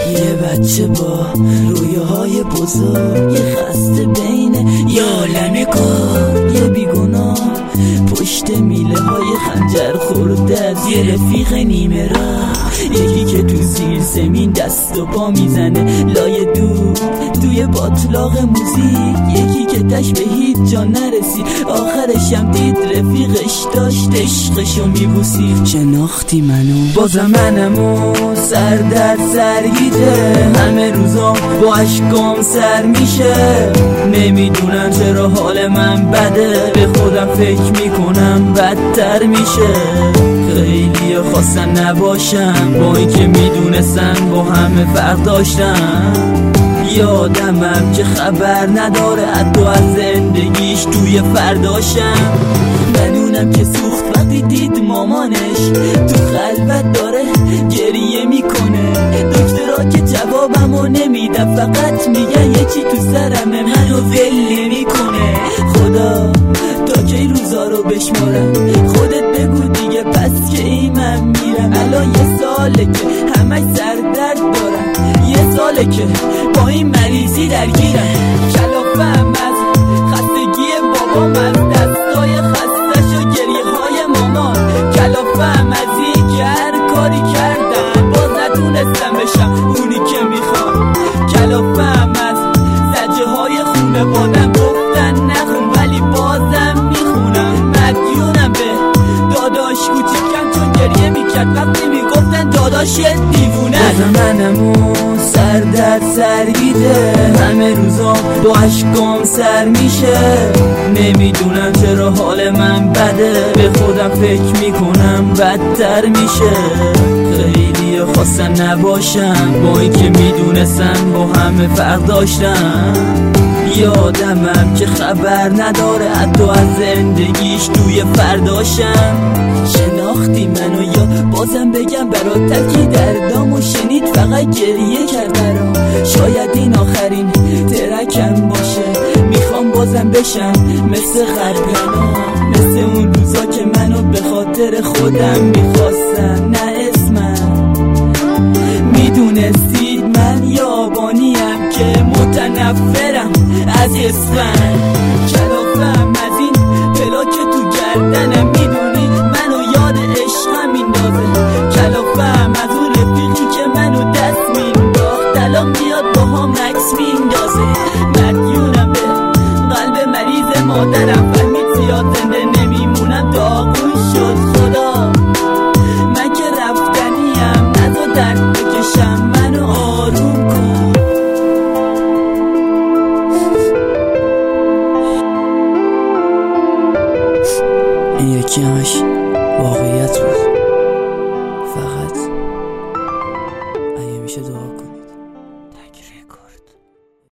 یه بچه با رویاهای بزرگ، یه خسته بین یه عالم کار، یه بیگناه پشت میله های خنجر خورده از یه رفیق نیمه راه، یکی که تو زیر زمین دست و پا میزنه لای دور توی باطلاق موزیک، یکی که تش به هیچ جا نرسید آخرشم دید رفیقش داشت عشقشو میبوسید. شناختی منو بازم منمو سر در سرگیته، همه روزا با عشقام سر میشه، نمیدونم چرا حال من بده، به خودم فکر میکنم بدتر میشه. خیلی خواستن نباشم با این که میدونستن با همه فرق داشتم، یادمم که خبر نداره حتی از زندگیش توی فرداشم. بدونم که سوخت وقتی دید مامانش تو خلوت داره گریه میکنه، دکترها که جوابمو نمیدن فقط میگن یه چی تو سرمه منو ول نمیکنه. خدا تا کی روزا رو بشمارم، خودت بگو دیگه پس که ای من میرم. الان یه ساله که همش سردرد دارم، یه ساله که با این مریضی درگیرم، کلافم از خستگی بابام، از دستای خستش و گریه های مامان، کلافم از این که هر کاری کردم باز نتونستم بشم اونی که میخوام، کلافم از زجه های خونه بادم گفتن نخون ولی بازم میخونم، مدیونم به داداش کوچیکم چون گریه میکرد وقتی میگفتن داداش دیوونه. بازم منمو سر در سرگیده، همه روزا با عشقام سر میشه، نمیدونم چرا حال من بده، به خودم فکر میکنم بدتر میشه. خیلی خواستن نباشم با این که میدونستن با همه فرق داشتم، یادمم که خبر نداره حتی از زندگیش توی فرداشم. شناختی منو یا بازم بگم برات که دردامو شنید فقط گریه کرد برام، شاید این آخرین ترکم باشه، میخوام بازم بشم مثل قبلا، مثل اون روزا که منو به خاطر خودم میخواستن نه اسمم. میدونستید من یابانیم که متنفرم از اسفن، کلافم از این پلا که تو گردنم، میدونی منو یاد عشقم میندازه، کلافم از اون رفیقی که منو دست مینداخت الان میاد با هم عکس میندازه، مدیونم به قلب مریض مادرم، فهمید زیاد زنده نمیمونم داغون شد خدا، من که رفتنیم نزا درد بکشم منو آروم کن. این یکی همش واقعیت بود.